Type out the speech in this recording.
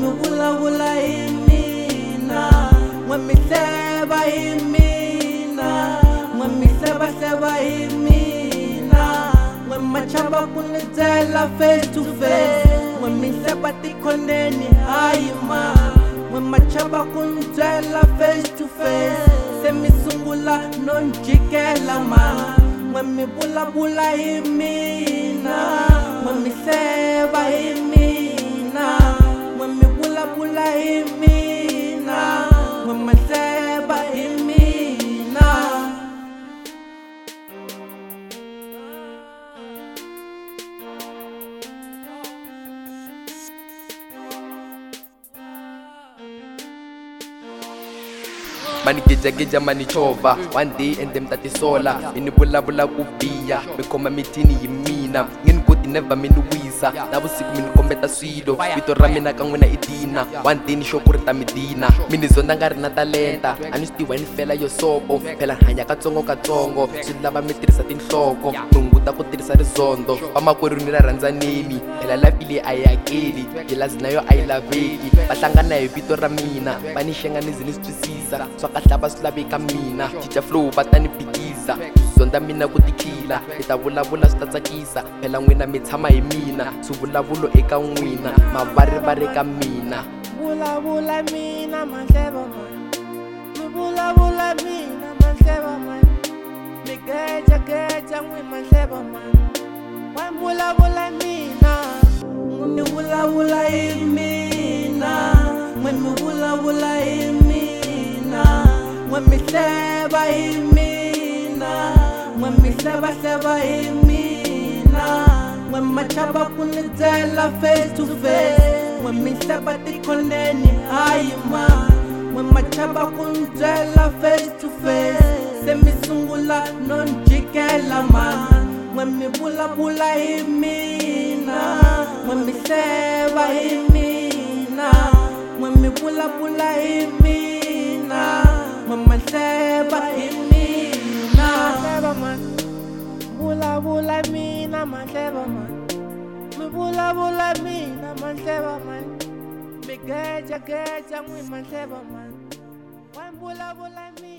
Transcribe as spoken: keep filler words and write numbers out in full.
mi vulavula hi mina, n'we mi hleva hi mina, n'we mi hleva-hleva hi mina, n'we machava ku ni byela face to face, n'we mi hleva tikhondeni hayi ma, n'we machava ku ni byela face to face, se mi sungula no ni jikela ma, n'we mi vulavula hi mina, n'we mi hleva hi mina, n'we mi vulavula hi mina, n'we mi hleva hi mina. Mani geja geja mani chova one day and them tati sola mini bula bula ku biya mi khoma mitini hi mina ngini goti never mini wisa na vusiku mini kombeta swilo vito ra mina ka n'wina i dina one day ni sho ku ri ta mi dina mini zonda nga ri na talenta a ni swi tiva ni fela yo sopo phela ni hanya katsongo katsongo swi lava mi tirhisa tinhloko mi hunguta ku tirhisa rizondo vamakwerhu ni ra rhandzaneni phela life leyi a yi hakeli gilazi na yo a yi laveki va hlangana hi vito ra mina va ni xenga ni ze ni swi twisisa kahlava swi laveka mina cica flow va ta ni pikiza zonda mina ku tikhila ni ta vulavula swi ta tsakisa phela n'wina mi tshama hi mina swivulavulo eka n'wina mavarivari ka mina vulavula mina mahleva man, mi vulavula mina mahleva man, mi geja geja n'wi mahleva man, wa vulavula mina, n'wi mi vulavula hi mina, n'wi mi vulavula hi mina, n'we mi hleva hi mina, n'we mi hleva-hleva hi mina, n'we machava ku ni byela face to face, n'we mi hleva tikhondeni hayi ma, n'we machava ku ni byela face to face, se mi sungula no ni jikela ma, n'we mi vulavula hi mina, n'we mi hleva hi mina, n'we mi vulavula hi mina, n'we mahleva hi mina, mahleva man, vulavula mina mahleva man, mi vulavula mina mahleva man, mi geja geja n'wi mahleva man, wa vulavula mina.